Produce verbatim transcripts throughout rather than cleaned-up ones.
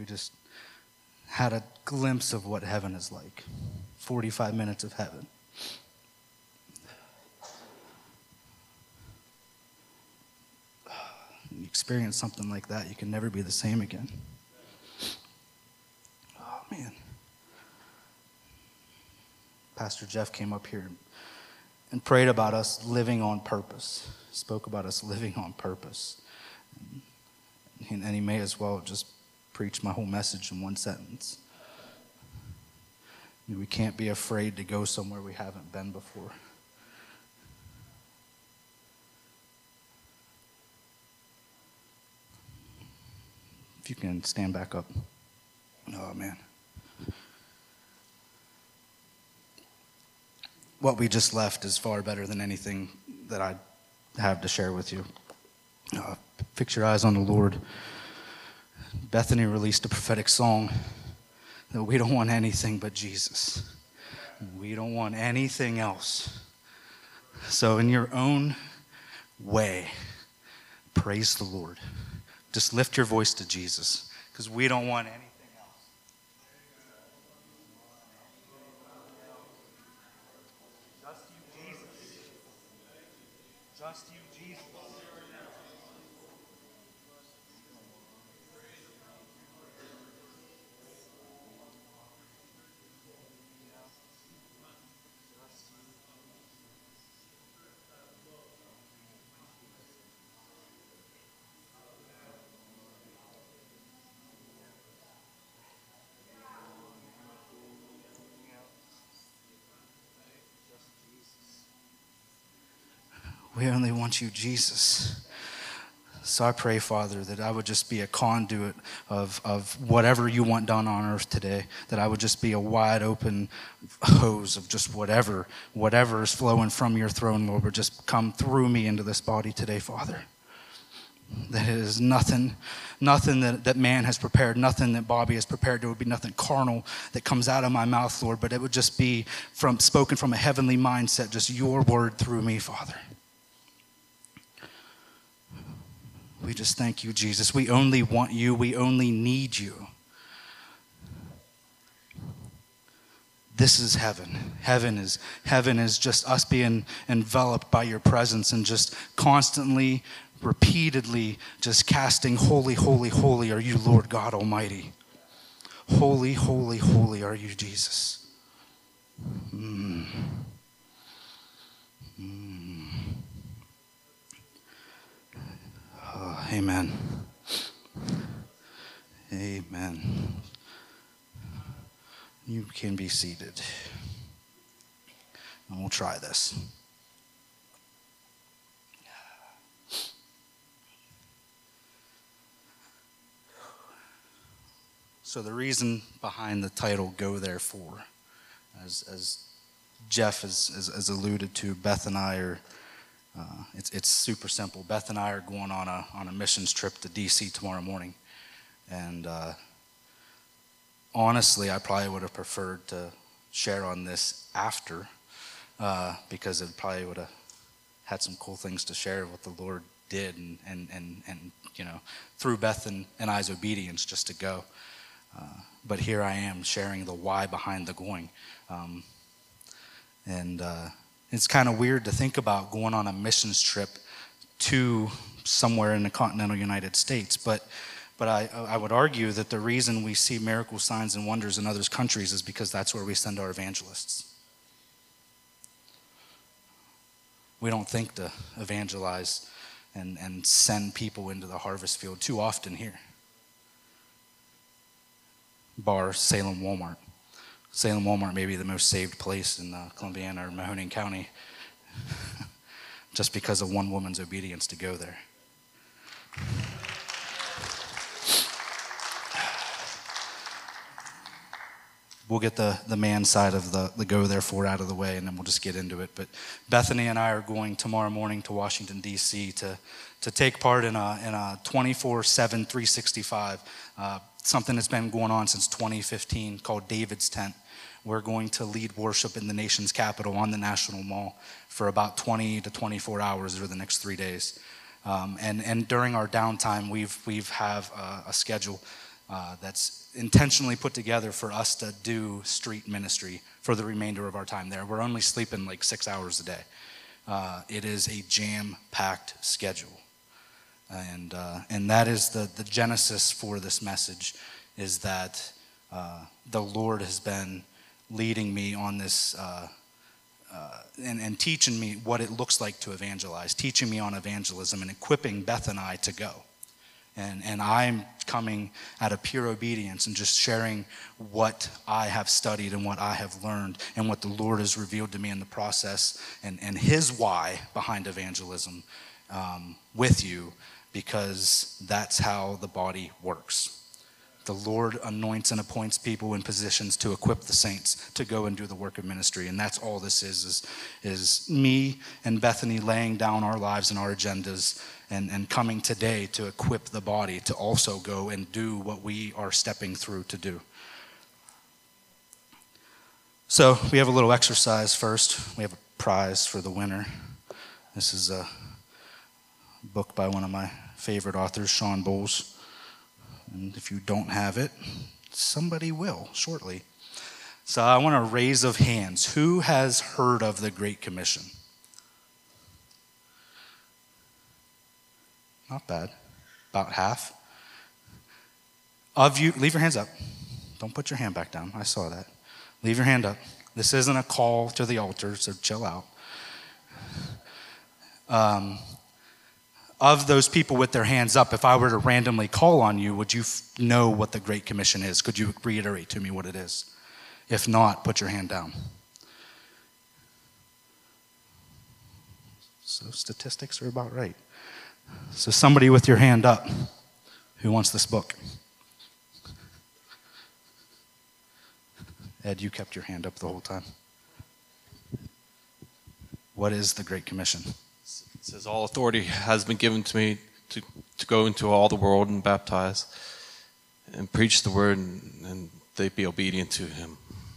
we just had a glimpse of what heaven is like. forty-five minutes of heaven. You experience something like that, you can never be the same again. Oh, man. Pastor Jeff came up here and prayed about us living on purpose. Spoke about us living on purpose. And, and he may as well just preach my whole message in one sentence. We can't be afraid to go somewhere we haven't been before. If you can stand back up. Oh, man. What we just left is far better than anything that I have to share with you. Uh, fix your eyes on the Lord. Bethany released a prophetic song that we don't want anything but Jesus. We don't want anything else. So in your own way, praise the Lord. Just lift your voice to Jesus, because we don't want anything else. Just you, Jesus. Just you, Jesus. We only want you, Jesus. So I pray, Father, that I would just be a conduit of, of whatever you want done on earth today, that I would just be a wide open hose of just whatever, whatever is flowing from your throne, Lord, would just come through me into this body today, Father. That it is nothing, nothing that, that man has prepared, nothing that Bobby has prepared. There would be nothing carnal that comes out of my mouth, Lord, but it would just be from spoken from a heavenly mindset, just your word through me, Father. We just thank you, Jesus. We only want you. We only need you. This is heaven. Heaven is heaven is just us being enveloped by your presence and just constantly, repeatedly just casting, holy, holy, holy are you, Lord God Almighty. Holy, holy, holy are you, Jesus. Mm. Mm. Oh, amen. Amen. You can be seated. And we'll try this. So the reason behind the title, Go Therefore, as, as Jeff has, has, has alluded to, Beth and I are, uh, it's, it's super simple. Beth and I are going on a, on a missions trip to D C tomorrow morning. And uh, honestly, I probably would have preferred to share on this after, uh, because it probably would have had some cool things to share what the Lord did and, and, and, and you know, through Beth and, and I's obedience just to go. Uh, but here I am sharing the why behind the going. Um, and uh, it's kind of weird to think about going on a missions trip to somewhere in the continental United States. But but I, I would argue that the reason we see miracle signs and wonders in other countries is because that's where we send our evangelists. We don't think to evangelize and, and send people into the harvest field too often here. Bar Salem Walmart. Salem Walmart may be the most saved place in uh, Columbiana or Mahoning County just because of one woman's obedience to go there. We'll get the, the man side of the, the go therefore out of the way, and then we'll just get into it. But Bethany and I are going tomorrow morning to Washington, D C to, to take part in a, in a twenty-four seven, three sixty-five, uh, something that's been going on since twenty fifteen called David's Tent. We're going to lead worship in the nation's capital on the National Mall for about twenty to twenty-four hours over the next three days. Um, and, and during our downtime, we've, we've have a, a schedule uh, that's intentionally put together for us to do street ministry for the remainder of our time there. We're only sleeping like six hours a day. Uh, it is a jam-packed schedule. And uh, and that is the, the genesis for this message, is that uh, the Lord has been leading me on this uh, uh, and, and teaching me what it looks like to evangelize, teaching me on evangelism and equipping Beth and I to go. And, and I'm coming out of pure obedience and just sharing what I have studied and what I have learned and what the Lord has revealed to me in the process, and, and his why behind evangelism um, with you, because that's how the body works. The Lord anoints and appoints people in positions to equip the saints to go and do the work of ministry. And that's all this is, is, is me and Bethany laying down our lives and our agendas and, and coming today to equip the body to also go and do what we are stepping through to do. So we have a little exercise first. We have a prize for the winner. This is a book by one of my favorite authors, Sean Bowles. And if you don't have it, somebody will shortly. So I want a raise of hands. Who has heard of the Great Commission? Not bad. About half. Of you, leave your hands up. Don't put your hand back down. I saw that. Leave your hand up. This isn't a call to the altar, so chill out. Um, Of those people with their hands up, if I were to randomly call on you, would you f- know what the Great Commission is? Could you reiterate to me what it is? If not, put your hand down. So statistics are about right. So somebody with your hand up, who wants this book? Ed, you kept your hand up the whole time. What is the Great Commission? It says, all authority has been given to me to, to go into all the world and baptize and preach the word, and, and they be obedient to him.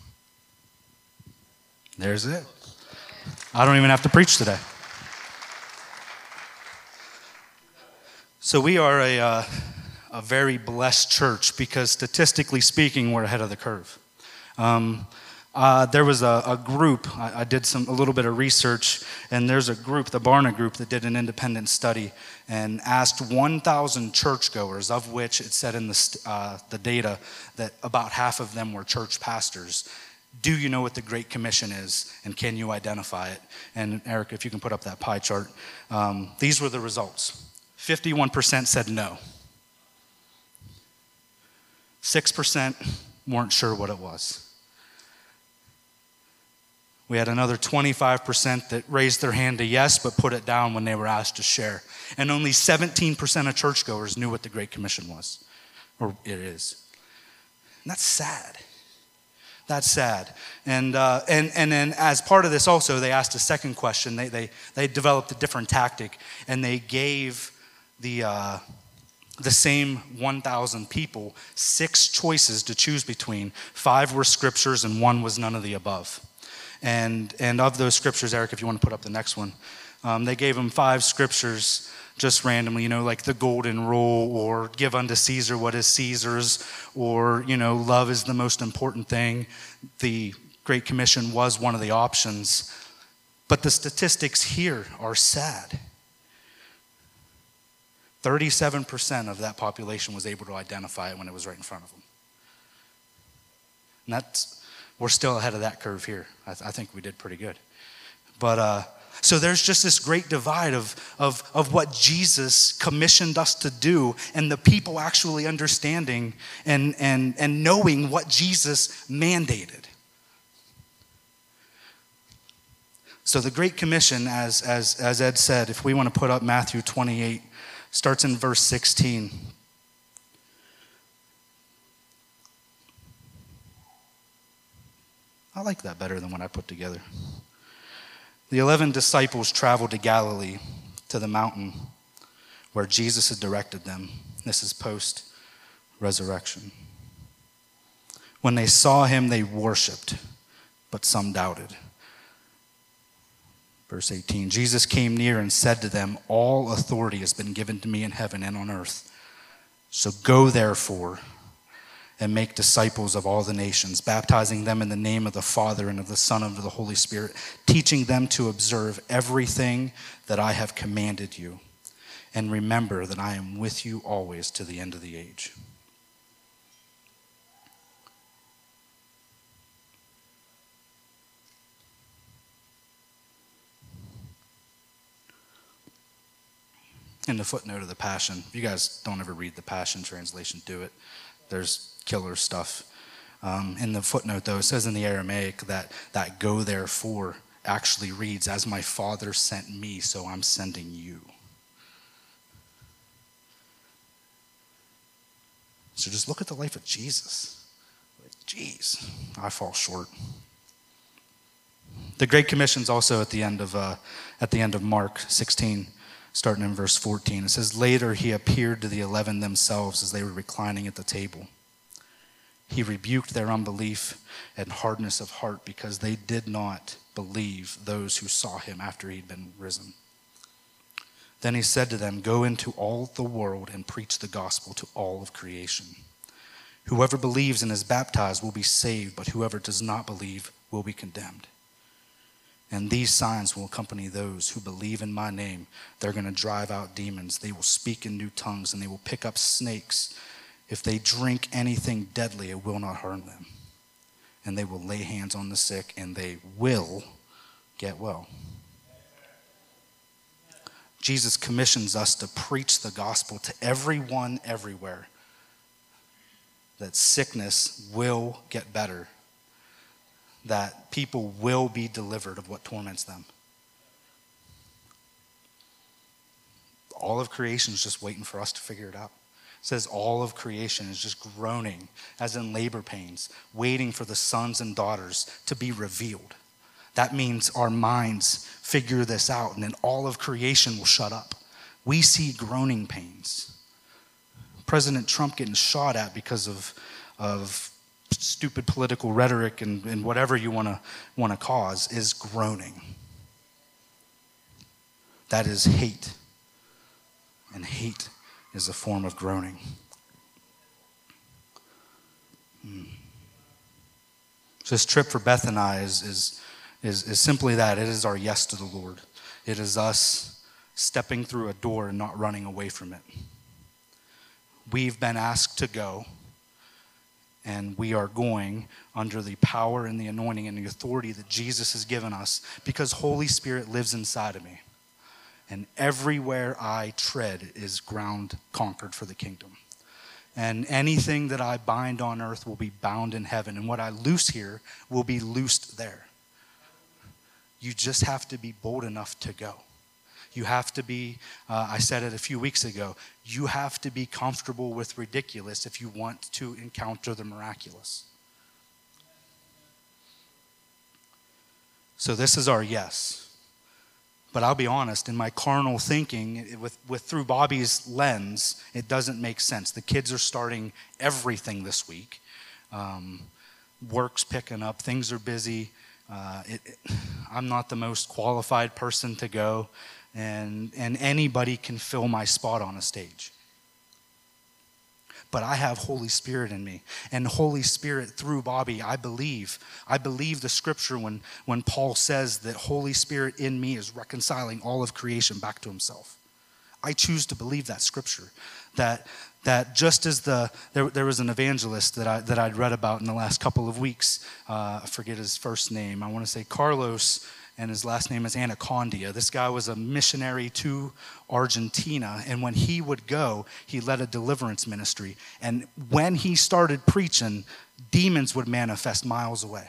There's it. I don't even have to preach today. So we are a, uh, a very blessed church because statistically speaking, we're ahead of the curve. Um, Uh, there was a, a group, I, I did some a little bit of research, and there's a group, the Barna Group, that did an independent study and asked one thousand churchgoers, of which it said in the, uh, the data that about half of them were church pastors. Do you know what the Great Commission is, and can you identify it? And Eric, if you can put up that pie chart. Um, these were the results. fifty-one percent said no. six percent weren't sure what it was. We had another twenty-five percent that raised their hand to yes, but put it down when they were asked to share. And only seventeen percent of churchgoers knew what the Great Commission was, or it is. And that's sad. That's sad. And uh, and and then as part of this also, they asked a second question. They they they developed a different tactic, and they gave the uh, the same one thousand people six choices to choose between. Five were scriptures, and one was none of the above. And and of those scriptures, Eric, if you want to put up the next one, um, they gave them five scriptures just randomly, you know, like the golden rule, or give unto Caesar what is Caesar's, or, you know, love is the most important thing. The Great Commission was one of the options. But the statistics here are sad. thirty-seven percent of that population was able to identify it when it was right in front of them. And that's... We're still ahead of that curve here. I, th- I think we did pretty good. But uh, so there's just this great divide of, of, of what Jesus commissioned us to do, and the people actually understanding and, and, and knowing what Jesus mandated. So the Great Commission, as, as, as Ed said, if we want to put up Matthew twenty-eight, starts in verse sixteen. I like that better than what I put together. The eleven disciples traveled to Galilee, to the mountain where Jesus had directed them. This is post-resurrection. When they saw him, they worshiped, but some doubted. Verse eighteen, Jesus came near and said to them, all authority has been given to me in heaven and on earth. So go therefore and make disciples of all the nations, baptizing them in the name of the Father and of the Son and of the Holy Spirit, teaching them to observe everything that I have commanded you. And remember that I am with you always to the end of the age. In the footnote of the Passion, if you guys don't ever read the Passion translation, do it. There's killer stuff. Um, in the footnote, though, it says in the Aramaic that that go therefore actually reads, as my Father sent me, so I'm sending you. So just look at the life of Jesus. Jeez, I fall short. The Great Commission's also at the end of uh, at the end of Mark sixteen. Starting in verse fourteen, it says, later he appeared to the eleven themselves as they were reclining at the table. He rebuked their unbelief and hardness of heart because they did not believe those who saw him after he'd been risen. Then he said to them, go into all the world and preach the gospel to all of creation. Whoever believes and is baptized will be saved, but whoever does not believe will be condemned. And these signs will accompany those who believe in my name. They're going to drive out demons. They will speak in new tongues, and they will pick up snakes. If they drink anything deadly, it will not harm them. And they will lay hands on the sick, and they will get well. Jesus commissions us to preach the gospel to everyone everywhere, that sickness will get better, that people will be delivered of what torments them. All of creation is just waiting for us to figure it out. It says all of creation is just groaning, as in labor pains, waiting for the sons and daughters to be revealed. That means our minds figure this out, and then all of creation will shut up. We see groaning pains. President Trump getting shot at because of, of stupid political rhetoric and, and whatever you want to want to cause is groaning. That is hate. And hate is a form of groaning. Hmm. So this trip for Beth and I is, is, is, is simply that. It is our yes to the Lord. It is us stepping through a door and not running away from it. We've been asked to go. And we are going under the power and the anointing and the authority that Jesus has given us because Holy Spirit lives inside of me. And everywhere I tread is ground conquered for the kingdom. And anything that I bind on earth will be bound in heaven. And what I loose here will be loosed there. You just have to be bold enough to go. You have to be, uh, I said it a few weeks ago, you have to be comfortable with ridiculous if you want to encounter the miraculous. So this is our yes. But I'll be honest, in my carnal thinking, with, with through Bobby's lens, it doesn't make sense. The kids are starting everything this week. Um, work's picking up, things are busy. Uh, it, it, I'm not the most qualified person to go. And, and anybody can fill my spot on a stage. But I have Holy Spirit in me. And Holy Spirit through Bobby, I believe. I believe the scripture when, when Paul says that Holy Spirit in me is reconciling all of creation back to himself. I choose to believe that scripture. That, that just as the, there, there was an evangelist that, I, that I'd read about in the last couple of weeks. Uh, I forget his first name. I want to say Carlos, and his last name is Anacondia. This guy was a missionary to Argentina, and when he would go, he led a deliverance ministry. And when he started preaching, demons would manifest miles away.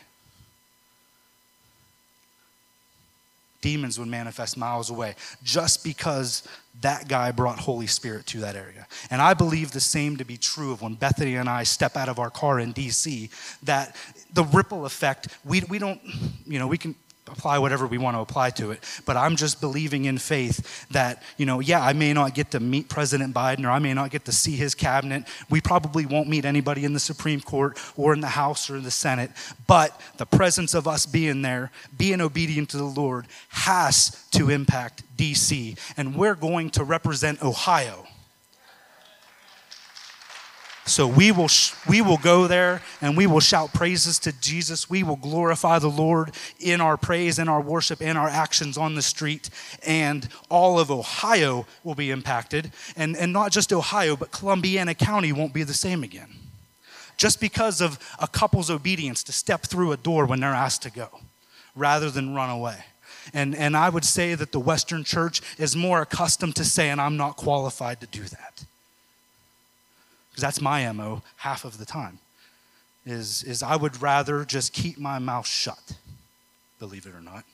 Demons would manifest miles away just because that guy brought Holy Spirit to that area. And I believe the same to be true of when Bethany and I step out of our car in D C, that the ripple effect, we, we don't, you know, we can apply whatever we want to apply to it. But I'm just believing in faith that, you know, yeah, I may not get to meet President Biden or I may not get to see his cabinet. We probably won't meet anybody in the Supreme Court or in the House or in the Senate. But the presence of us being there, being obedient to the Lord, has to impact D C. And we're going to represent Ohio. So we will sh- we will go there and we will shout praises to Jesus. We will glorify the Lord in our praise, in our worship, in our actions on the street. And all of Ohio will be impacted. And, and not just Ohio, but Columbiana County won't be the same again. Just because of a couple's obedience to step through a door when they're asked to go, rather than run away. And, and I would say that the Western church is more accustomed to saying, I'm not qualified to do that. Because that's my M O half of the time, is, is I would rather just keep my mouth shut, believe it or not.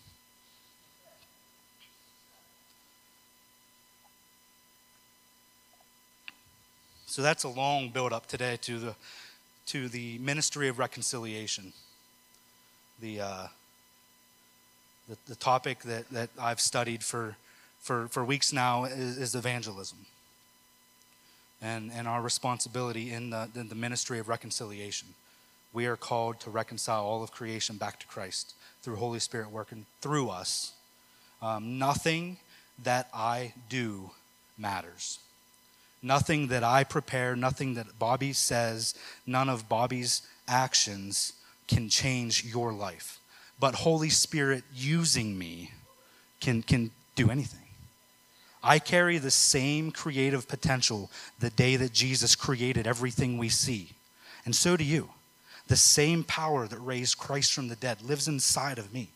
So that's a long build up today to the, to the ministry of reconciliation. The, uh, the, the topic that, that I've studied for, for, for weeks now is, is evangelism. And, and our responsibility in the, in the ministry of reconciliation. We are called to reconcile all of creation back to Christ through Holy Spirit working through us. Um, nothing that I do matters. Nothing that I prepare, nothing that Bobby says, none of Bobby's actions can change your life. But Holy Spirit using me can, can do anything. I carry the same creative potential the day that Jesus created everything we see. And so do you. The same power that raised Christ from the dead lives inside of me.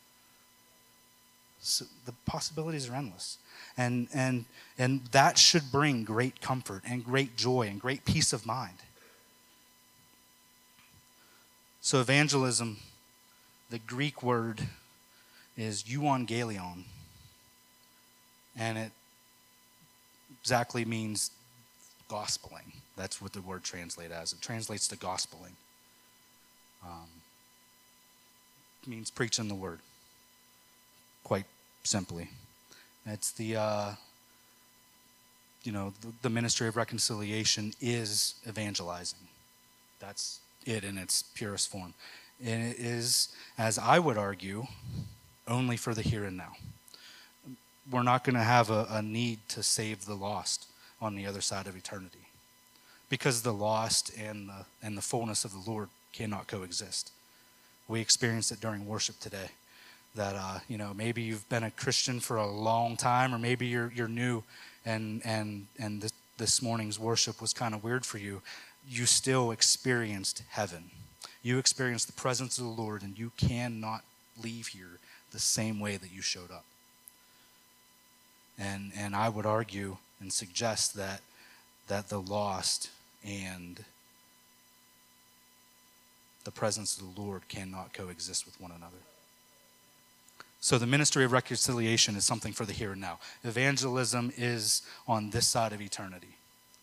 So the possibilities are endless. And, and, and that should bring great comfort and great joy and great peace of mind. So evangelism, the Greek word is euangelion. And it exactly means gospeling. That's what the word translates as. It translates to gospeling. Um, it means preaching the word, quite simply. It's the, uh, you know, the, the ministry of reconciliation is evangelizing. That's it in its purest form. And it is, as I would argue, only for the here and now. We're not going to have a, a need to save the lost on the other side of eternity, because the lost and the, and the fullness of the Lord cannot coexist. We experienced it during worship today, that uh, you know, maybe you've been a Christian for a long time, or maybe you're you're new, and and and this, this morning's worship was kind of weird for you. You still experienced heaven. You experienced the presence of the Lord, and you cannot leave here the same way that you showed up. And and I would argue and suggest that that the lost and the presence of the Lord cannot coexist with one another. So the ministry of reconciliation is something for the here and now. Evangelism is on this side of eternity.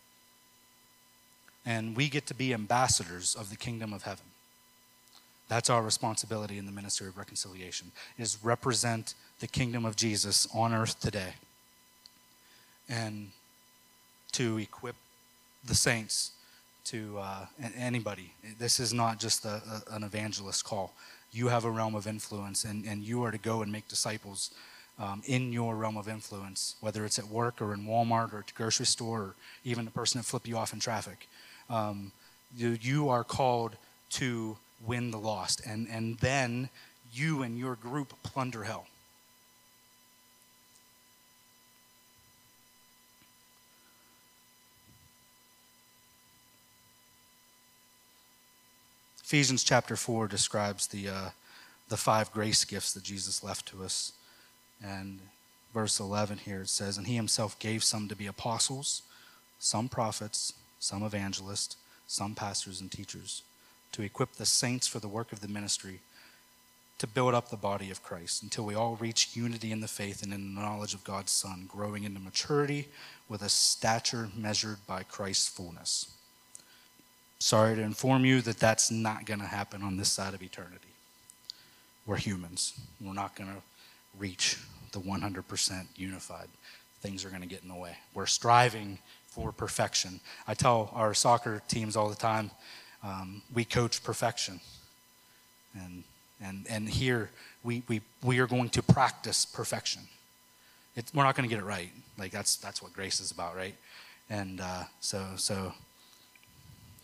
And we get to be ambassadors of the kingdom of heaven. That's our responsibility in the ministry of reconciliation, is represent the kingdom of Jesus on earth today. And to equip the saints, to uh, anybody. This is not just a, a, an evangelist call. You have a realm of influence, and, and you are to go and make disciples um, in your realm of influence, whether it's at work or in Walmart or at the grocery store or even the person that flipped you off in traffic. Um, you, you are called to win the lost, and, and then you and your group plunder hell. Ephesians chapter four describes the uh, the five grace gifts that Jesus left to us. And verse eleven here, it says, and he himself gave some to be apostles, some prophets, some evangelists, some pastors and teachers, to equip the saints for the work of the ministry, to build up the body of Christ, until we all reach unity in the faith and in the knowledge of God's Son, growing into maturity with a stature measured by Christ's fullness. Sorry to inform you that that's not going to happen on this side of eternity. We're humans. We're not going to reach the one hundred percent unified. Things are going to get in the way. We're striving for perfection. I tell our soccer teams all the time, um, we coach perfection. And and and here we we we are going to practice perfection. It's, we're not going to get it right. Like that's that's what grace is about, right? And uh, so so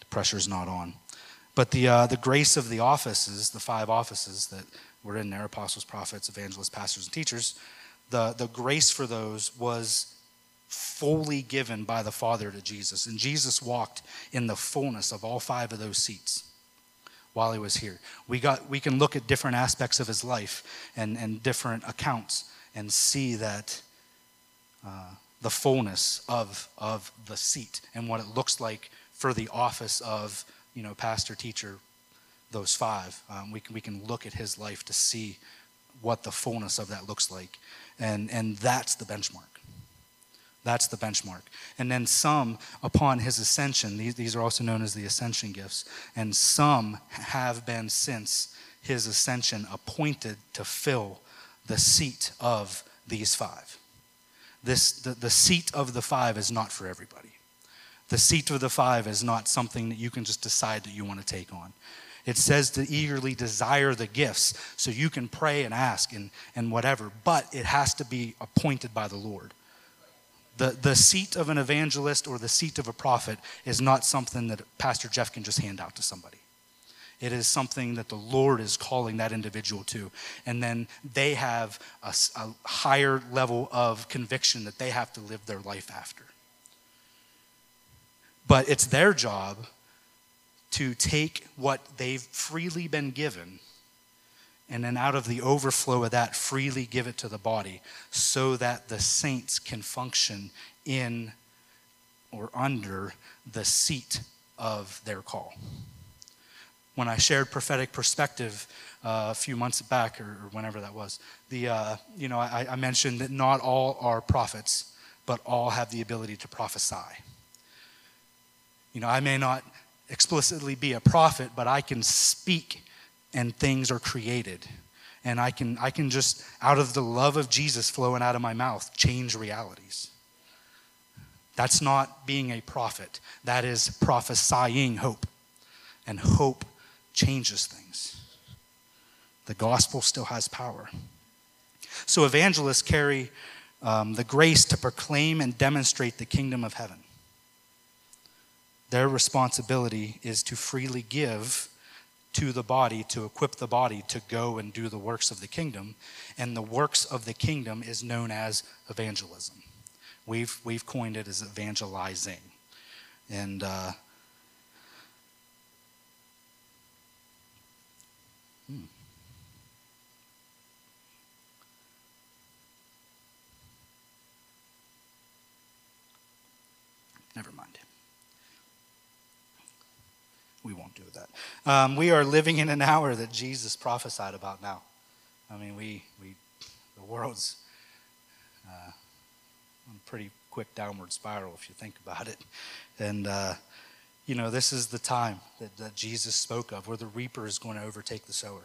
The pressure's not on. But the uh, the grace of the offices, the five offices that were in there, apostles, prophets, evangelists, pastors, and teachers, the, the grace for those was fully given by the Father to Jesus. And Jesus walked in the fullness of all five of those seats while he was here. We got we can look at different aspects of his life and, and different accounts and see that uh, the fullness of, of the seat and what it looks like for the office of, you know, pastor, teacher, those five. Um, we can we can look at his life to see what the fullness of that looks like. And and that's the benchmark. That's the benchmark. And then some, upon his ascension, these, these are also known as the ascension gifts, and some have been since his ascension appointed to fill the seat of these five. This the, the seat of the five is not for everybody. The seat of the five is not something that you can just decide that you want to take on. It says to eagerly desire the gifts, so you can pray and ask and, and whatever, but it has to be appointed by the Lord. The, the seat of an evangelist or the seat of a prophet is not something that Pastor Jeff can just hand out to somebody. It is something that the Lord is calling that individual to. And then they have a, a higher level of conviction that they have to live their life after. But it's their job to take what they've freely been given and then out of the overflow of that freely give it to the body so that the saints can function in or under the seat of their call. When I shared prophetic perspective uh, a few months back, or, or whenever that was, the uh, you know I, I mentioned that not all are prophets, but all have the ability to prophesy. You know, I may not explicitly be a prophet, but I can speak and things are created. And I can I can just, out of the love of Jesus flowing out of my mouth, change realities. That's not being a prophet. That is prophesying hope. And hope changes things. The gospel still has power. So evangelists carry um, the grace to proclaim and demonstrate the kingdom of heaven. Their responsibility is to freely give to the body, to equip the body to go and do the works of the kingdom. And the works of the kingdom is known as evangelism. We've we've coined it as evangelizing. And uh, hmm. Never mind. We won't do that. Um, we are living in an hour that Jesus prophesied about now. I mean, we, we the world's uh, on a pretty quick downward spiral if you think about it. And, uh, you know, this is the time that, that Jesus spoke of where the reaper is going to overtake the sower.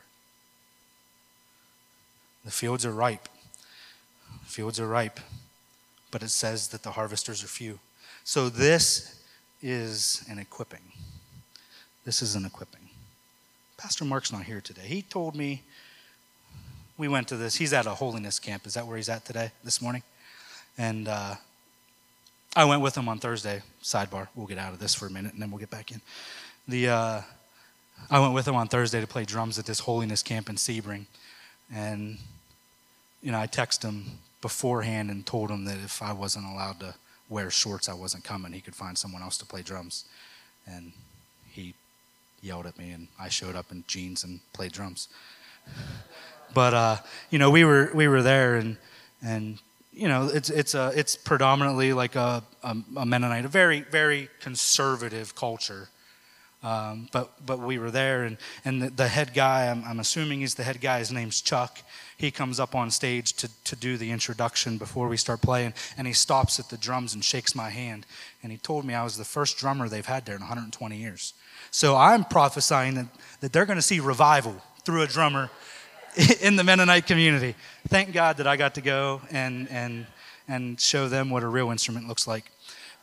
The fields are ripe. The fields are ripe. But it says that the harvesters are few. So this is an equipping. This is an equipping. Pastor Mark's not here today. He told me, we went to this, he's at a holiness camp. Is that where he's at today, this morning? And uh, I went with him on Thursday, sidebar. We'll get out of this for a minute and then we'll get back in. The uh, I went with him on Thursday to play drums at this holiness camp in Sebring. And, you know, I texted him beforehand and told him that if I wasn't allowed to wear shorts, I wasn't coming. He could find someone else to play drums. And he yelled at me, and I showed up in jeans and played drums. But uh, you know, we were we were there, and and you know, it's it's a it's predominantly like a, a, a Mennonite, a very very conservative culture. Um, but but we were there, and and the, the head guy, I'm, I'm assuming he's the head guy. His name's Chuck. He comes up on stage to to do the introduction before we start playing, and he stops at the drums and shakes my hand. And he told me I was the first drummer they've had there in one hundred twenty years. So I'm prophesying that, that they're going to see revival through a drummer in the Mennonite community. Thank God that I got to go and and and show them what a real instrument looks like.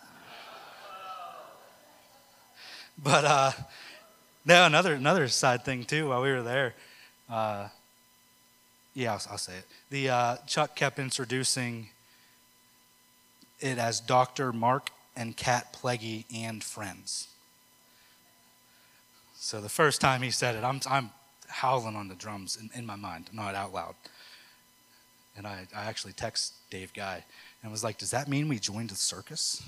But uh, now another another side thing too. While we were there, uh, yeah, I'll, I'll say it. The uh, Chuck kept introducing it as Doctor Mark and Kat Pleggy and friends. So the first time he said it, I'm, I'm howling on the drums in, in my mind, not out loud. And I, I actually text Dave Guy and was like, does that mean we joined the circus?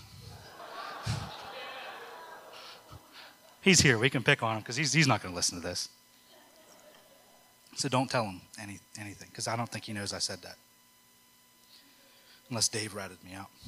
He's here. We can pick on him because he's, he's not going to listen to this. So don't tell him any, anything because I don't think he knows I said that. Unless Dave ratted me out.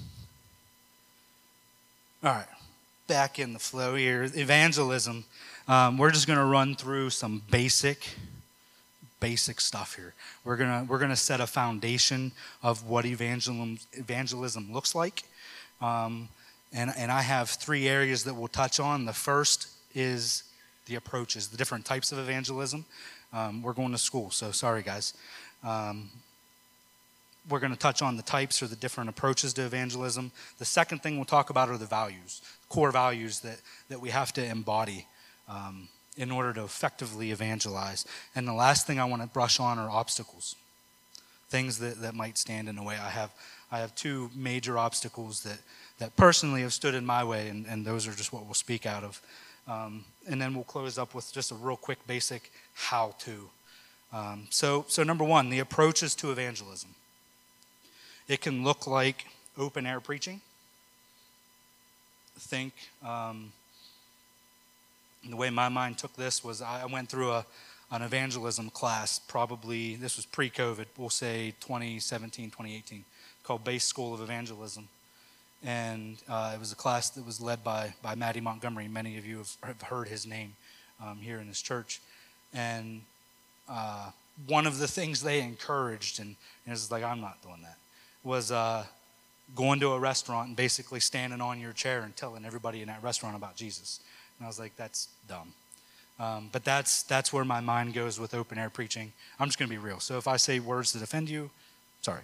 All right. Back in the flow here. Evangelism. Um, we're just going to run through some basic basic stuff here. We're gonna we're gonna set a foundation of what evangelism evangelism looks like, um, and and I have three areas that we'll touch on. The first is the approaches, the different types of evangelism. Um, we're going to school, so sorry guys. Um, we're going to touch on the types or the different approaches to evangelism. The second thing we'll talk about are the values, core values that that we have to embody. Um, in order to effectively evangelize. And the last thing I want to brush on are obstacles, things that, that might stand in the way. I have I have two major obstacles that, that personally have stood in my way, and, and those are just what we'll speak out of. Um, and then we'll close up with just a real quick basic how-to. Um, so, so number one, the approaches to evangelism. It can look like open-air preaching. Think... Um, The way my mind took this was I went through a, an evangelism class, probably, this was pre-COVID, we'll say twenty seventeen, twenty eighteen, called Base School of Evangelism. And uh, it was a class that was led by, by Matty Montgomery. Many of you have, have heard his name um, here in this church. And uh, one of the things they encouraged, and, and it's like, I'm not doing that, was uh, going to a restaurant and basically standing on your chair and telling everybody in that restaurant about Jesus. And I was like, that's dumb. Um, but that's that's where my mind goes with open air preaching. I'm just going to be real. So if I say words that offend you, sorry.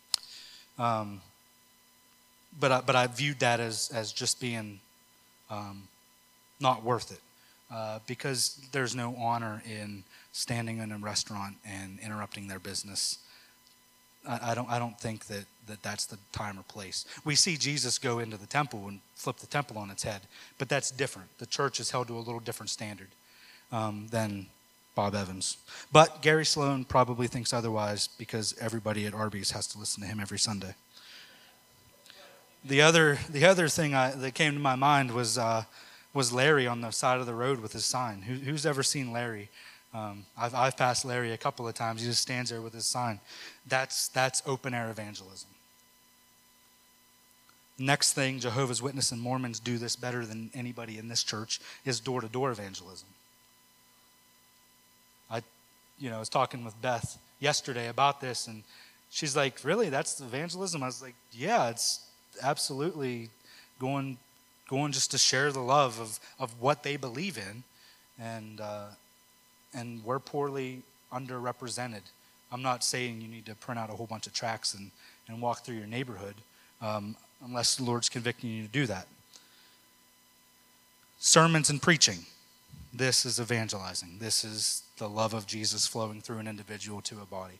Um, but I, but I viewed that as as just being um, not worth it uh, because there's no honor in standing in a restaurant and interrupting their business. I, I don't I don't think that. that that's the time or place. We see Jesus go into the temple and flip the temple on its head, but that's different. The church is held to a little different standard um, than Bob Evans. But Gary Sloan probably thinks otherwise because everybody at Arby's has to listen to him every Sunday. The other the other thing I, that came to my mind was uh, was Larry on the side of the road with his sign. Who, who's ever seen Larry? Um, I've, I've passed Larry a couple of times. He just stands there with his sign. That's that's open air evangelism. Next thing, Jehovah's Witnesses and Mormons do this better than anybody in this church, is door-to-door evangelism. I, you know, was talking with Beth yesterday about this, and she's like, really, that's evangelism? I was like, yeah, it's absolutely going going just to share the love of, of what they believe in, and uh, and we're poorly underrepresented. I'm not saying you need to print out a whole bunch of tracts and, and walk through your neighborhood, um, unless the Lord's convicting you to do that. Sermons and preaching. This is evangelizing. This is the love of Jesus flowing through an individual to a body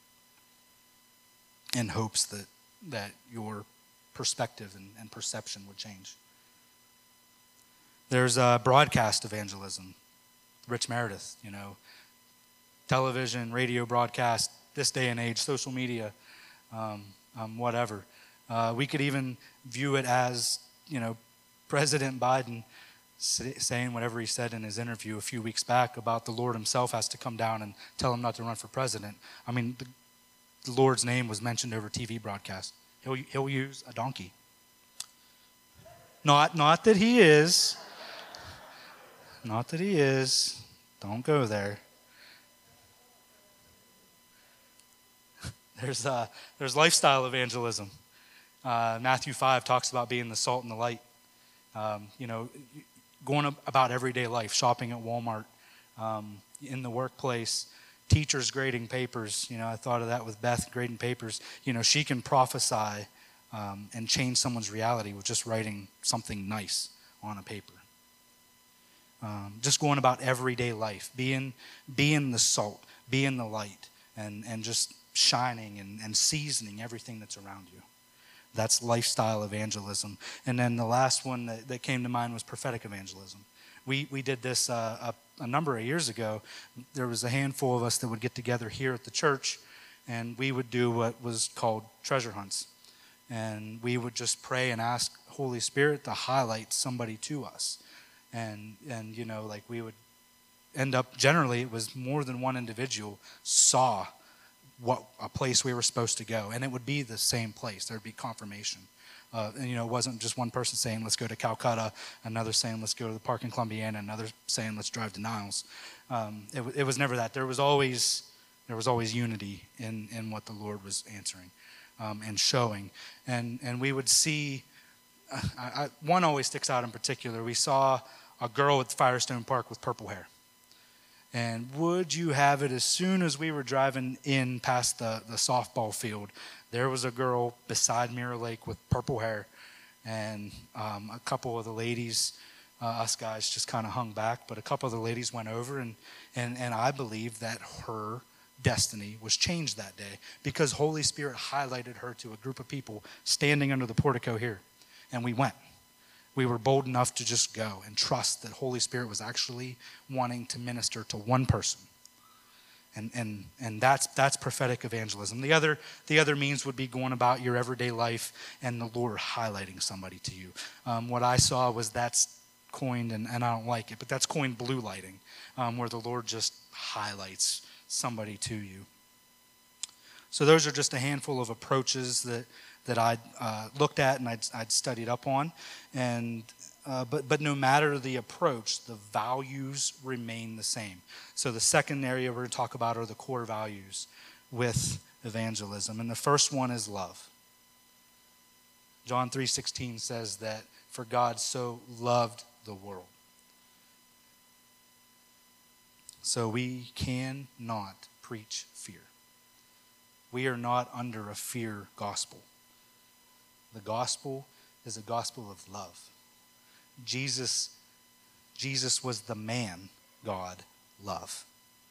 in hopes that, that your perspective and, and perception would change. There's uh, broadcast evangelism. Rich Meredith, you know, television, radio broadcast, this day and age, social media, um, um, whatever. Uh, we could even view it as, you know, President Biden saying whatever he said in his interview a few weeks back about the Lord himself has to come down and tell him not to run for president. I mean, the, the Lord's name was mentioned over T V broadcast. He'll, he'll use a donkey. Not, not that he is. Not that he is. Don't go there. There's uh, there's lifestyle evangelism. Uh, Matthew five talks about being the salt and the light. Um, you know, going about everyday life, shopping at Walmart, um, in the workplace, teachers grading papers. You know, I thought of that with Beth grading papers. You know, she can prophesy um, and change someone's reality with just writing something nice on a paper. Um, just going about everyday life, being being the salt, being the light, and, and just shining and, and seasoning everything that's around you. That's lifestyle evangelism. And then the last one that, that came to mind was prophetic evangelism. We, we did this uh, a, a number of years ago. There was a handful of us that would get together here at the church, and we would do what was called treasure hunts. And we would just pray and ask Holy Spirit to highlight somebody to us. And, and you know, like we would end up, generally it was more than one individual saw what a place we were supposed to go. And it would be the same place. There would be confirmation. Uh, and, you know, it wasn't just one person saying, let's go to Calcutta, another saying, let's go to the park in Columbiana, another saying, let's drive to Niles. Um, it, it was never that. There was always, there was always unity in, in what the Lord was answering um, and showing. And, and we would see, uh, I, I, one always sticks out in particular. We saw a girl at Firestone Park with purple hair. And would you have it, as soon as we were driving in past the, the softball field, there was a girl beside Mirror Lake with purple hair. And um, a couple of the ladies, uh, us guys just kind of hung back, but a couple of the ladies went over, and, and, and I believe that her destiny was changed that day because Holy Spirit highlighted her to a group of people standing under the portico here. And we went. We were bold enough to just go and trust that Holy Spirit was actually wanting to minister to one person. And and and that's that's prophetic evangelism. The other the other means would be going about your everyday life and the Lord highlighting somebody to you. Um, what I saw was that's coined, and, and I don't like it, but that's coined blue lighting, um, where the Lord just highlights somebody to you. So those are just a handful of approaches that that I'd uh, looked at and I'd, I'd studied up on. And uh, but but no matter the approach, the values remain the same. So the second area we're going to talk about are the core values with evangelism. And the first one is love. John three sixteen says that for God so loved the world. So we cannot preach fear. We are not under a fear gospel. The gospel is a gospel of love. Jesus, Jesus was the man God love.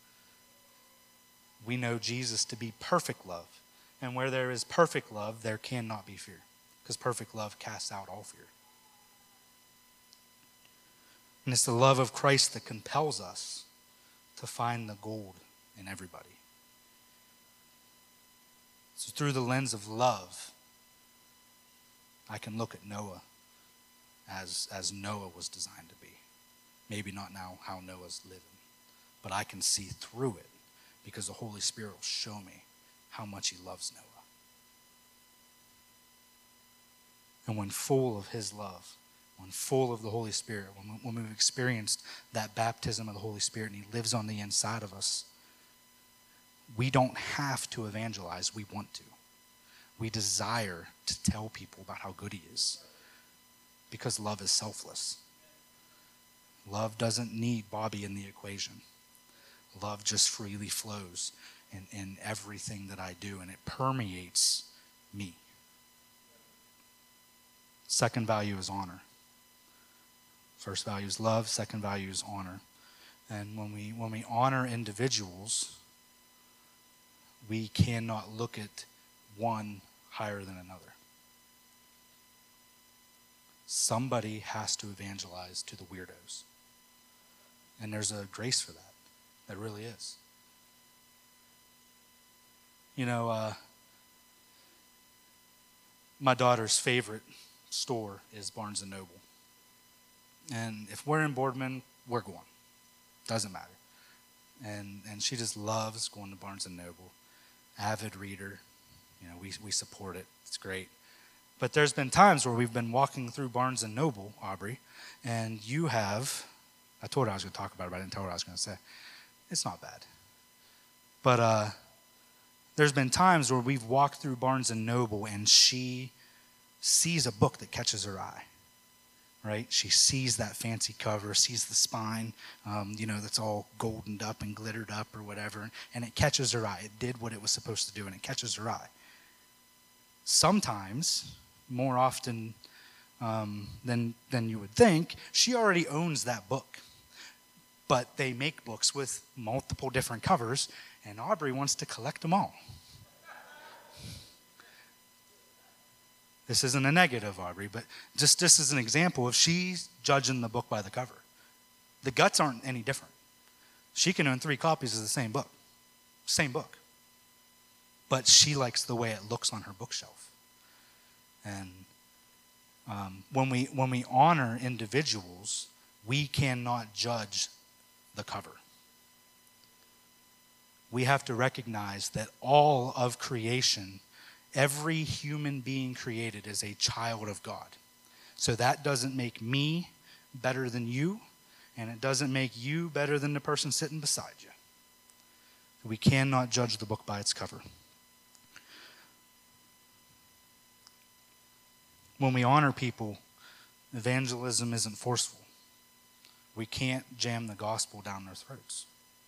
We know Jesus to be perfect love. And where there is perfect love, there cannot be fear. Because perfect love casts out all fear. And it's the love of Christ that compels us to find the gold in everybody. So through the lens of love, I can look at Noah as, as Noah was designed to be. Maybe not now how Noah's living, but I can see through it because the Holy Spirit will show me how much he loves Noah. And when full of his love, when full of the Holy Spirit, when, when we've experienced that baptism of the Holy Spirit and he lives on the inside of us, we don't have to evangelize, we want to. We desire to tell people about how good he is because love is selfless. Love doesn't need Bobby in the equation. Love just freely flows in, in everything that I do, and it permeates me. Second value is honor. First value is love. Second value is honor. And when we when we honor individuals, we cannot look at one higher than another. Somebody has to evangelize to the weirdos. And there's a grace for that. There really is. You know, uh, my daughter's favorite store is Barnes and Noble. And if we're in Boardman, we're going. Doesn't matter. And and she just loves going to Barnes and Noble. Avid reader. You know, we we support it. It's great. But there's been times where we've been walking through Barnes and Noble, Aubrey, and you have, I told her I was going to talk about it, but I didn't tell her what I was going to say. It's not bad. But uh, there's been times where we've walked through Barnes and Noble and she sees a book that catches her eye, right? She sees that fancy cover, sees the spine, um, you know, that's all goldened up and glittered up or whatever, and it catches her eye. It did what it was supposed to do, and it catches her eye. Sometimes, more often um, than, than you would think, she already owns that book. But they make books with multiple different covers, and Aubrey wants to collect them all. This isn't a negative, Aubrey, but just this is an example of she's judging the book by the cover. The guts aren't any different. She can own three copies of the same book. Same book. But she likes the way it looks on her bookshelf. And um, when we when we honor individuals, we cannot judge the cover. We have to recognize that all of creation, every human being created is a child of God. So that doesn't make me better than you, and it doesn't make you better than the person sitting beside you. We cannot judge the book by its cover. When we honor people, evangelism isn't forceful. We can't jam the gospel down their throats.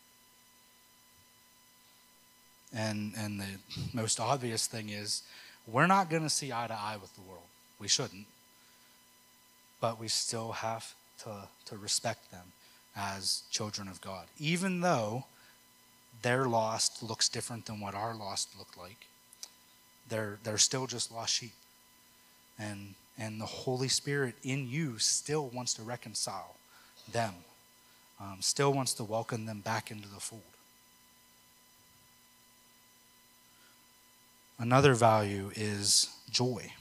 And and the most obvious thing is, we're not going to see eye to eye with the world. We shouldn't. But we still have to, to respect them as children of God. Even though their lost looks different than what our lost looked like, they're, they're still just lost sheep. And, and the Holy Spirit in you still wants to reconcile them, um, still wants to welcome them back into the fold. Another value is joy.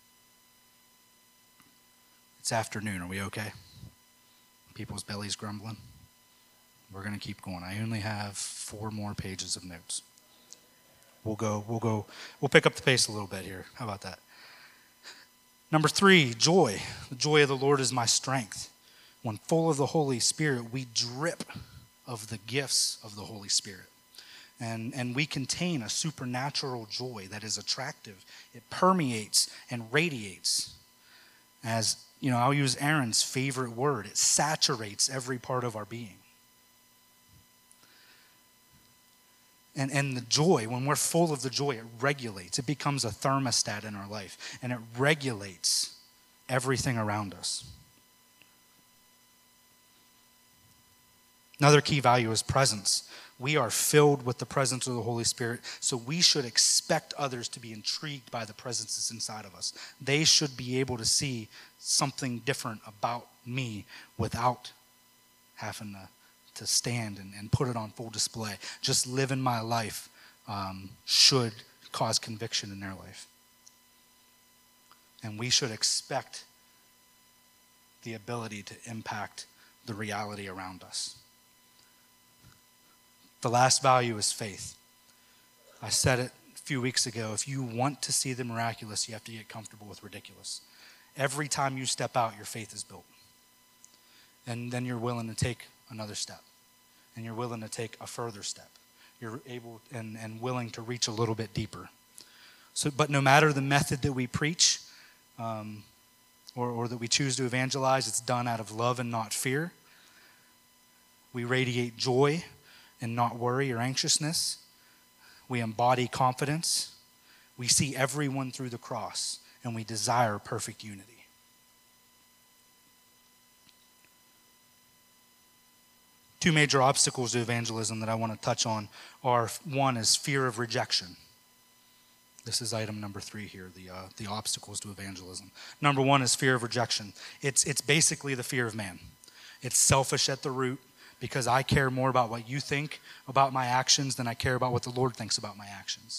It's afternoon. Are we okay? People's bellies grumbling? We're going to keep going. I only have four more pages of notes. We'll go, we'll go, we'll pick up the pace a little bit here. How about that? Number three, joy. The joy of the Lord is my strength. When full of the Holy Spirit, we drip of the gifts of the Holy Spirit. And, and we contain a supernatural joy that is attractive. It permeates and radiates. As, you know, I'll use Aaron's favorite word. It saturates every part of our being. And, and the joy, when we're full of the joy, it regulates. It becomes a thermostat in our life. And it regulates everything around us. Another key value is presence. We are filled with the presence of the Holy Spirit, so we should expect others to be intrigued by the presence that's inside of us. They should be able to see something different about me without having to, to stand and, and put it on full display. Just living my life um, should cause conviction in their life. And we should expect the ability to impact the reality around us. The last value is faith. I said it a few weeks ago. If you want to see the miraculous, you have to get comfortable with ridiculous. Every time you step out, your faith is built. And then you're willing to take another step. And you're willing to take a further step. You're able and, and willing to reach a little bit deeper. So, but no matter the method that we preach um, or, or that we choose to evangelize, it's done out of love and not fear. We radiate joy and not worry or anxiousness. We embody confidence. We see everyone through the cross, and we desire perfect unity. Two major obstacles to evangelism that I want to touch on are, one is fear of rejection. This is item number three here, the uh, the obstacles to evangelism. Number one is fear of rejection. It's it's basically the fear of man. It's selfish at the root, because I care more about what you think about my actions than I care about what the Lord thinks about my actions.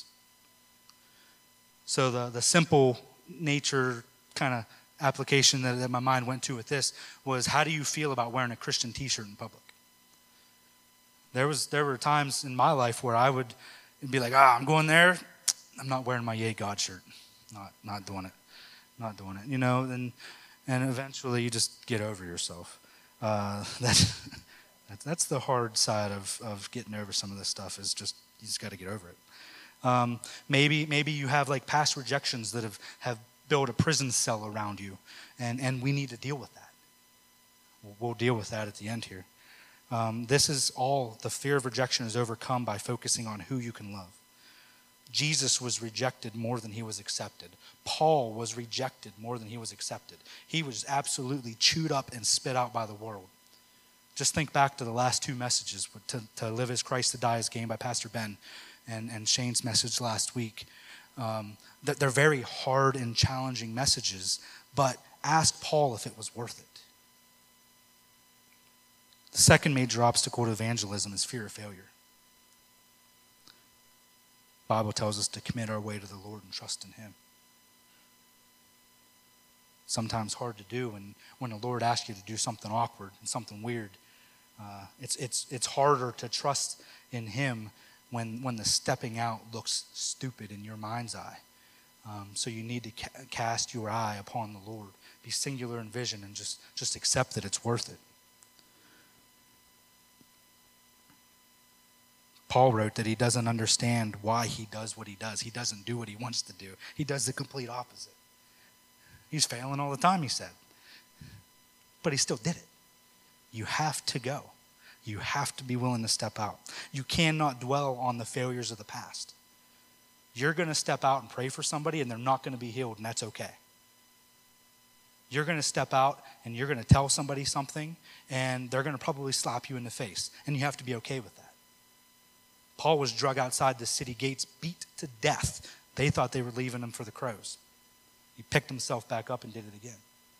So the, the simple nature kind of application that, that my mind went to with this was, how do you feel about wearing a Christian t-shirt in public? There was there were times in my life where I would be like, ah, I'm going there. I'm not wearing my Yay God shirt. Not not doing it. Not doing it. You know, and and eventually you just get over yourself. Uh, that's that's the hard side of, of getting over some of this stuff, is just, you just got to get over it. Um, maybe maybe you have like past rejections that have, have built a prison cell around you, and, and we need to deal with that. We'll, we'll deal with that at the end here. Um, this is all, the fear of rejection is overcome by focusing on who you can love. Jesus was rejected more than he was accepted. Paul was rejected more than he was accepted. He was absolutely chewed up and spit out by the world. Just think back to the last two messages, to, to live as Christ, to die as gain, by Pastor Ben, and, and Shane's message last week. Um, that they're very hard and challenging messages, but ask Paul if it was worth it. The second major obstacle to evangelism is fear of failure. The Bible tells us to commit our way to the Lord and trust in him. Sometimes hard to do, and when the Lord asks you to do something awkward and something weird, uh, it's it's it's harder to trust in him when when the stepping out looks stupid in your mind's eye. Um, so you need to ca- cast your eye upon the Lord, be singular in vision, and just just accept that it's worth it. Paul wrote that he doesn't understand why he does what he does. He doesn't do what he wants to do. He does the complete opposite. He's failing all the time, he said. But he still did it. You have to go. You have to be willing to step out. You cannot dwell on the failures of the past. You're going to step out and pray for somebody and they're not going to be healed, and that's okay. You're going to step out and you're going to tell somebody something and they're going to probably slap you in the face, and you have to be okay with that. Paul was drug outside the city gates, beat to death. They thought they were leaving him for the crows. He picked himself back up and did it again.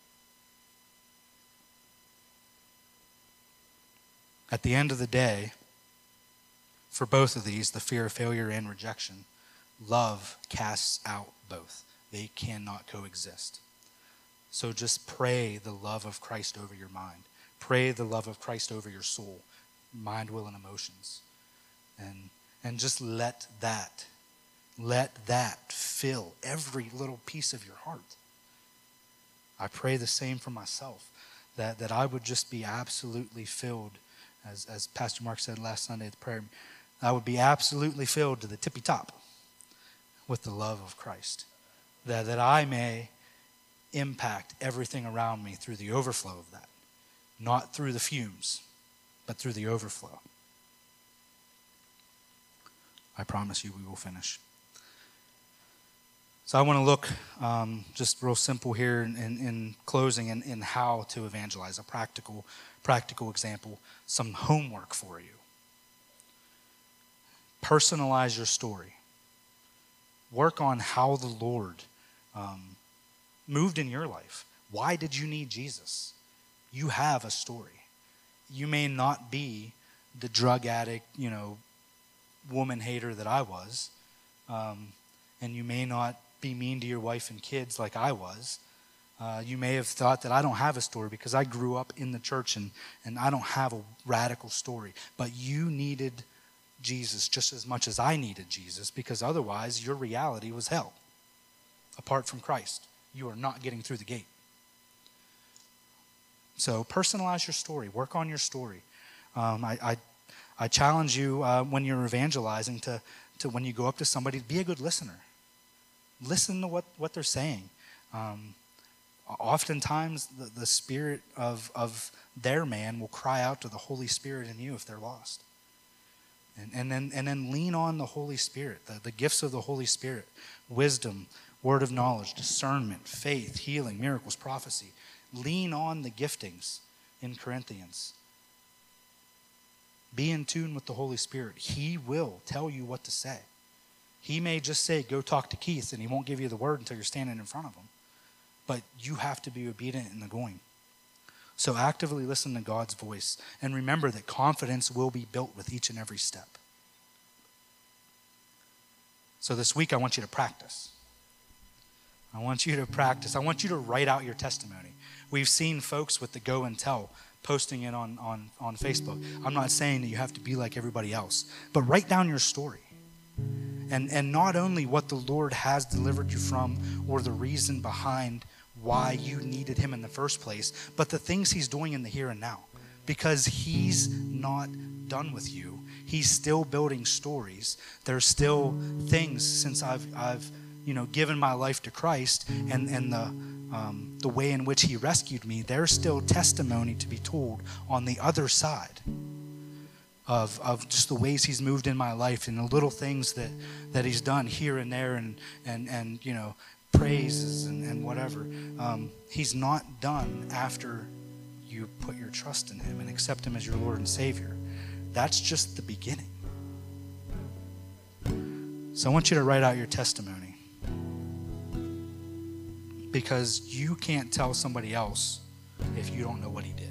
At the end of the day, for both of these, the fear of failure and rejection, love casts out both. They cannot coexist. So just pray the love of Christ over your mind. Pray the love of Christ over your soul, mind, will, and emotions. And, and just let that, let that fill every little piece of your heart. I pray the same for myself, that, that I would just be absolutely filled, as, as Pastor Mark said last Sunday at the prayer, I would be absolutely filled to the tippy top with the love of Christ, that, that I may impact everything around me through the overflow of that, not through the fumes, but through the overflow. I promise you we will finish. So I want to look um, just real simple here in, in, in closing in, in how to evangelize, a practical, practical example, some homework for you. Personalize your story. Work on how the Lord um, moved in your life. Why did you need Jesus? You have a story. You may not be the drug addict, you know, woman hater that I was, um, and you may not be mean to your wife and kids like I was. Uh, you may have thought that I don't have a story because I grew up in the church and, and I don't have a radical story. But you needed Jesus just as much as I needed Jesus, because otherwise your reality was hell. Apart from Christ, you are not getting through the gate. So personalize your story. Work on your story. Um, I, I I challenge you uh, when you're evangelizing to, to when you go up to somebody, be a good listener. Listen to what, what they're saying. Um, oftentimes, the, the spirit of, of their man will cry out to the Holy Spirit in you if they're lost. And, and, then, and then lean on the Holy Spirit, the, the gifts of the Holy Spirit, wisdom, word of knowledge, discernment, faith, healing, miracles, prophecy. Lean on the giftings in Corinthians. Be in tune with the Holy Spirit. He will tell you what to say. He may just say, go talk to Keith, and he won't give you the word until you're standing in front of him. But you have to be obedient in the going. So actively listen to God's voice, and remember that confidence will be built with each and every step. So this week I want you to practice. I want you to practice. I want you to write out your testimony. We've seen folks with the go and tell posting it on, on, on Facebook. I'm not saying that you have to be like everybody else, but write down your story. And, and not only what the Lord has delivered you from or the reason behind why you needed him in the first place, but the things he's doing in the here and now. Because he's not done with you. He's still building stories. There's still things since I've, I've you know, given my life to Christ and, and the Um, the way in which he rescued me, there's still testimony to be told on the other side of, of just the ways he's moved in my life and the little things that, that he's done here and there and, and, and you know, praises and, and whatever. Um, he's not done after you put your trust in him and accept him as your Lord and Savior. That's just the beginning. So I want you to write out your testimony. because you can't tell somebody else if you don't know what he did.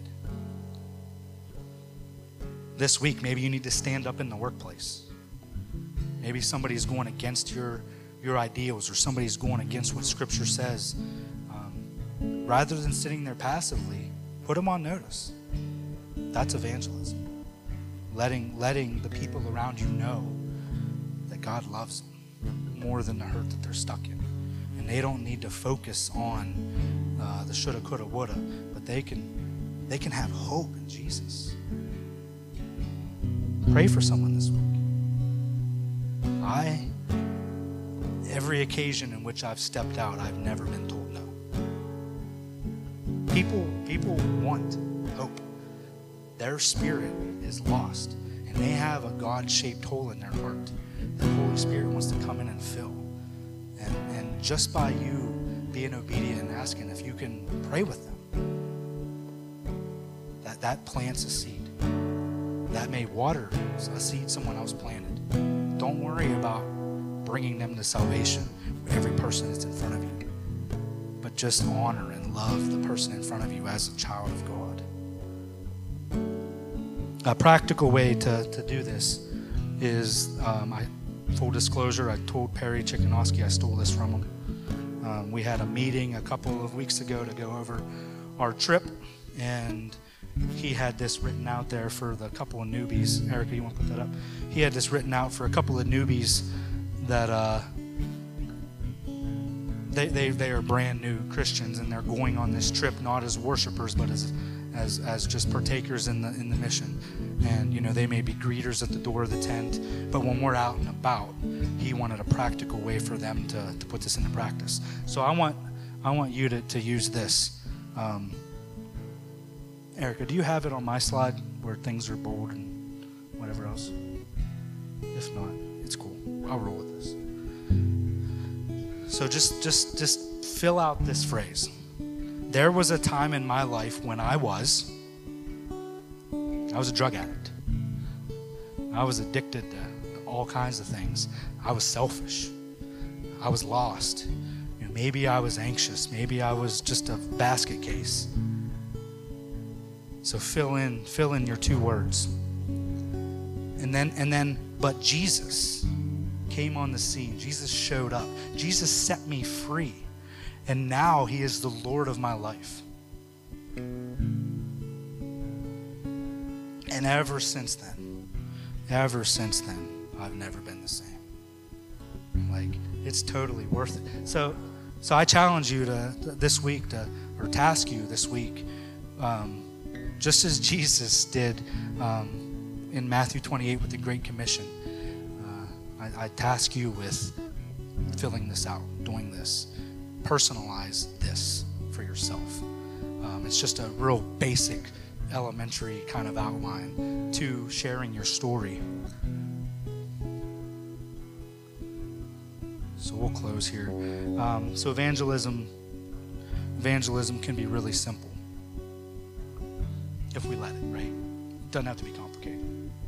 This week, maybe you need to stand up in the workplace. Maybe somebody's going against your, your ideals, or somebody's going against what Scripture says. Um, rather than sitting there passively, put them on notice. That's evangelism. Letting, letting the people around you know that God loves them more than the hurt that they're stuck in. And they don't need to focus on uh, the shoulda, coulda, woulda, but they can, they can have hope in Jesus. Pray for someone this week. I, every occasion in which I've stepped out, I've never been told no. People, people want hope. Their spirit is lost, and they have a God-shaped hole in their heart that the Holy Spirit wants to come in and fill. And, and just by you being obedient and asking if you can pray with them, that, that plants a seed. That may water a seed someone else planted. Don't worry about bringing them to salvation with every person that's in front of you, but just honor and love the person in front of you as a child of God. A practical way to, to do this is, um, I, full disclosure, I told Perry Chickanowski I stole this from him. Um, we had a meeting a couple of weeks ago to go over our trip, and he had this written out there for the couple of newbies. Erica, you want to put that up? He had this written out for a couple of newbies that uh, they, they they are brand new Christians, and they're going on this trip not as worshipers, but as as as just partakers in the in the mission. And you know, they may be greeters at the door of the tent, but when we're out and about, he wanted a practical way for them to, to put this into practice. So I want I want you to, to use this. Um, Erica, do you have it on my slide where things are bold and whatever else? If not, it's cool. I'll roll with this. So just just just fill out this phrase. There was a time in my life when I was I was a drug addict. I was addicted to all kinds of things. I was selfish. I was lost. You know, maybe I was anxious. Maybe I was just a basket case. So fill in, fill in your two words. And then, and then, but Jesus came on the scene. Jesus showed up. Jesus set me free. And now he is the Lord of my life. And ever since then, ever since then, I've never been the same. Like, it's totally worth it. So, so I challenge you to, this week to, or task you this week, um, just as Jesus did um, in Matthew twenty-eight with the Great Commission, uh, I, I task you with filling this out, doing this. Personalize this for yourself. Um, it's just a real basic, elementary kind of outline to sharing your story. So we'll close here. Um, so evangelism, evangelism can be really simple. If we let it, right? It doesn't have to be complicated.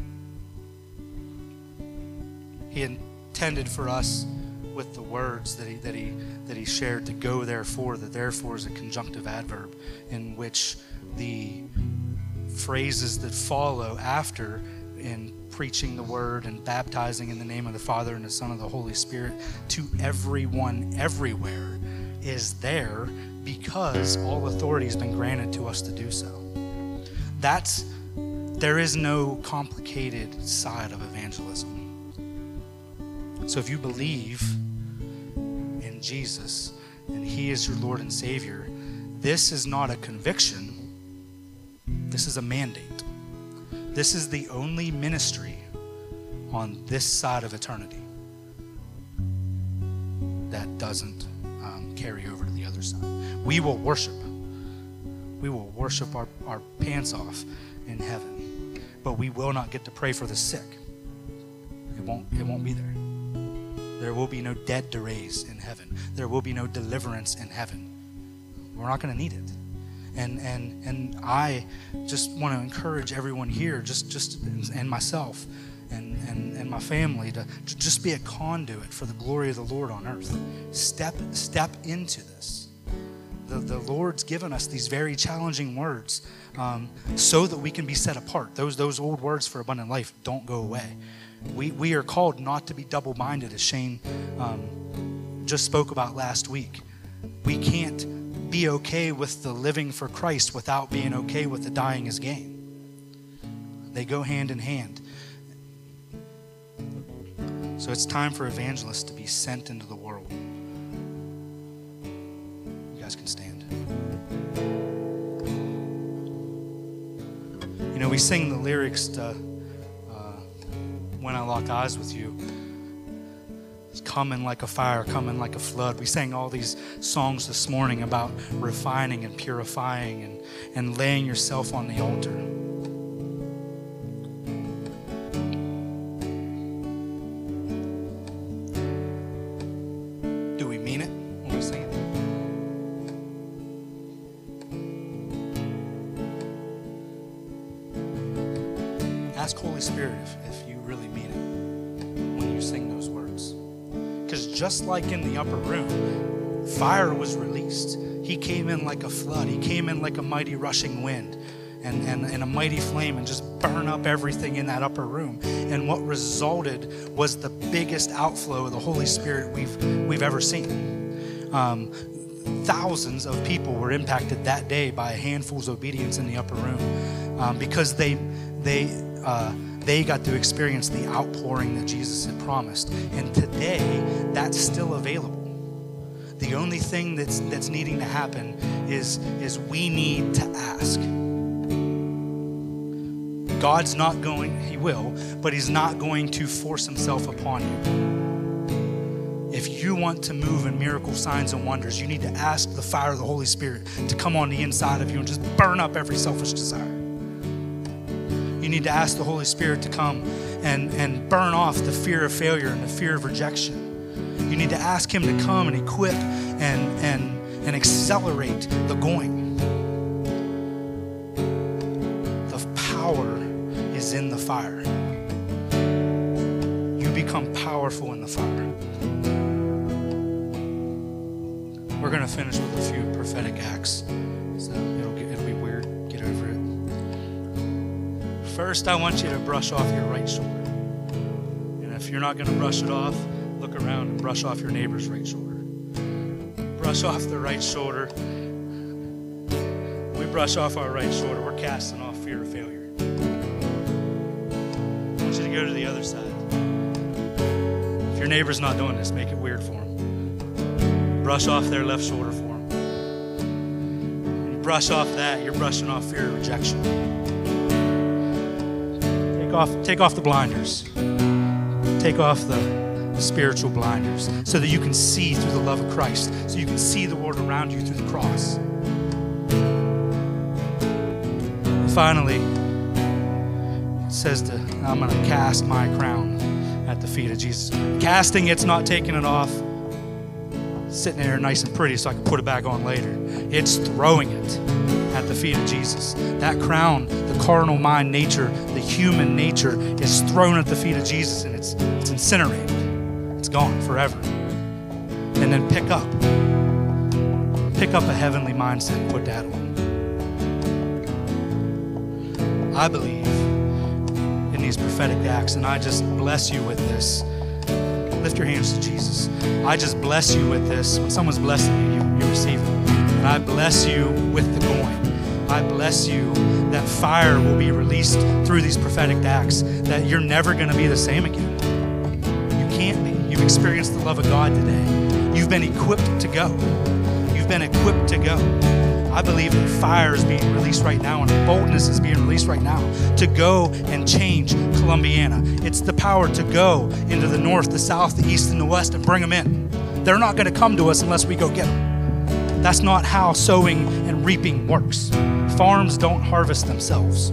He intended for us with the words that he that he that he shared to go therefore. That therefore is a conjunctive adverb in which the phrases that follow after in preaching the word and baptizing in the name of the Father and the Son and the Holy Spirit to everyone everywhere is there because all authority has been granted to us to do so. That's, there is no complicated side of evangelism. So if you believe in Jesus and he is your Lord and Savior, this is not a conviction. This is a mandate. This is the only ministry on this side of eternity that doesn't um, carry over to the other side. We will worship. We will worship our, our pants off in heaven, but we will not get to pray for the sick. It won't, it won't be there. There will be no dead to raise in heaven. There will be no deliverance in heaven. We're not going to need it. And and and I just want to encourage everyone here, just just and myself and, and, and my family to, to just be a conduit for the glory of the Lord on earth. Step step into this. the, the Lord's given us these very challenging words um, so that we can be set apart. Those, those old words for abundant life don't go away. We, we are called not to be double-minded, as Shane um, just spoke about last week. We can't be okay with the living for Christ without being okay with the dying as gain. They go hand in hand. So it's time for evangelists to be sent into the world. You guys can stand. You know, we sing the lyrics to uh, When I Lock Eyes with You. It's coming like a fire, coming like a flood. We sang all these songs this morning about refining and purifying and, and laying yourself on the altar. Ask Holy Spirit if, if you really mean it when you sing those words. Because just like in the upper room, fire was released. He came in like a flood. He came in like a mighty rushing wind and, and, and a mighty flame and just burn up everything in that upper room. And what resulted was the biggest outflow of the Holy Spirit we've, we've ever seen. Um, thousands of people were impacted that day by a handful's obedience in the upper room um, because they... they Uh, they got to experience the outpouring that Jesus had promised. And today, that's still available. The only thing that's that's needing to happen is, is we need to ask. God's not going, he will, but he's not going to force himself upon you. If you want to move in miracle signs and wonders, you need to ask the fire of the Holy Spirit to come on the inside of you and just burn up every selfish desire. You need to ask the Holy Spirit to come and, and burn off the fear of failure and the fear of rejection. You need to ask him to come and equip and, and, and accelerate the going. The power is in the fire. You become powerful in the fire. We're going to finish with a few prophetic acts. So it'll, get, it'll be weird. Get over it. First, I want you to brush off your right shoulder. And if you're not going to brush it off, look around and brush off your neighbor's right shoulder. Brush off the right shoulder. We brush off our right shoulder. We're casting off fear of failure. I want you to go to the other side. If your neighbor's not doing this, make it weird for them. Brush off their left shoulder for them. When you brush off that, you're brushing off fear of rejection. Take off, take off the blinders. Take off the, the spiritual blinders so that you can see through the love of Christ, so you can see the world around you through the cross. And finally, it says to, I'm going to cast my crown at the feet of Jesus. Casting, it's not taking it off, sitting there nice and pretty so I can put it back on later. It's throwing it at the feet of Jesus. That crown, the carnal mind nature, the human nature is thrown at the feet of Jesus, and it's it's incinerated. It's gone forever. And then pick up. Pick up a heavenly mindset and put that on. I believe in these prophetic acts, and I just bless you with this. Lift your hands to Jesus. I just bless you with this. When someone's blessing you, you, you receive it. And I bless you with the going. I bless you that fire will be released through these prophetic acts, that you're never going to be the same again. You can't be. You've experienced the love of God today. You've been equipped to go. You've been equipped to go. I believe that fire is being released right now and boldness is being released right now to go and change Columbiana. It's the power to go into the north, the south, the east, and the west and bring them in. They're not going to come to us unless we go get them. That's not how sowing and reaping works. Farms don't harvest themselves.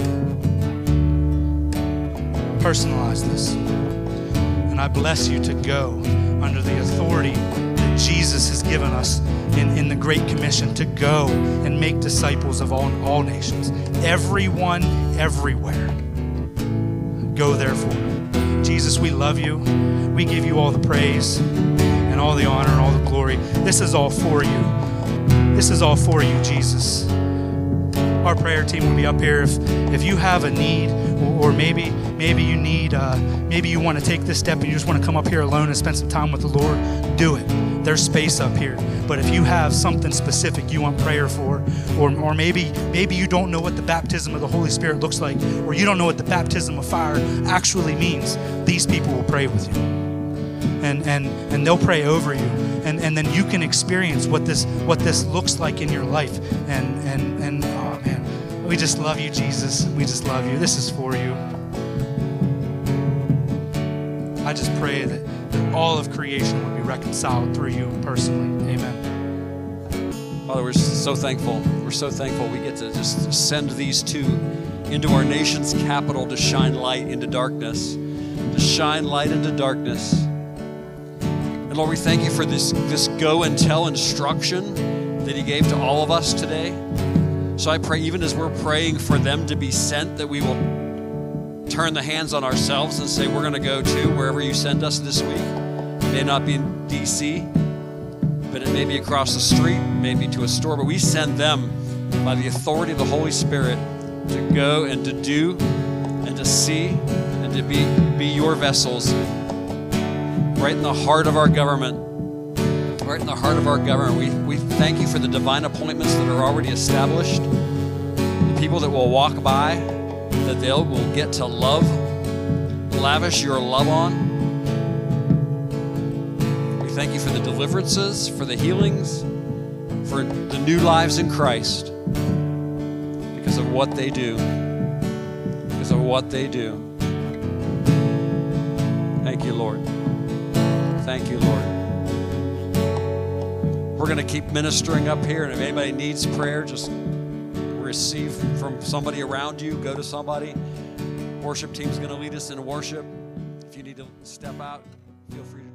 Personalize this. And I bless you to go under the authority that Jesus has given us in, in the Great Commission, to go and make disciples of all, all nations. Everyone, everywhere. Go therefore. Jesus, we love you. We give you all the praise and all the honor and all the glory. This is all for you. This is all for you, Jesus. Our prayer team will be up here. If if you have a need, or, or maybe maybe you need, uh, maybe you want to take this step and you just want to come up here alone and spend some time with the Lord, do it. There's space up here. But if you have something specific you want prayer for, or or maybe maybe you don't know what the baptism of the Holy Spirit looks like, or you don't know what the baptism of fire actually means, these people will pray with you. And and and they'll pray over you. And and then you can experience what this what this looks like in your life. And and and oh man, we just love you, Jesus. We just love you. This is for you. I just pray that, that all of creation would be reconciled through you personally. Amen. Father, we're so thankful. We're so thankful we get to just send these two into our nation's capital to shine light into darkness, to shine light into darkness. And Lord, we thank you for this, this go and tell instruction that he gave to all of us today. So I pray, even as we're praying for them to be sent, that we will turn the hands on ourselves and say, we're going to go to wherever you send us this week. It may not be in D C, but it may be across the street, maybe to a store, but we send them by the authority of the Holy Spirit to go and to do and to see and to be, be your vessels right in the heart of our government, right in the heart of our government. We, we thank you for the divine appointments that are already established, the people that will walk by, that they will get to love, lavish your love on. We thank you for the deliverances, for the healings, for the new lives in Christ, because of what they do, because of what they do. Thank you, Lord. Thank you, Lord. We're going to keep ministering up here, and if anybody needs prayer, just receive from somebody around you. Go to somebody. Worship team's going to lead us in worship. If you need to step out, feel free to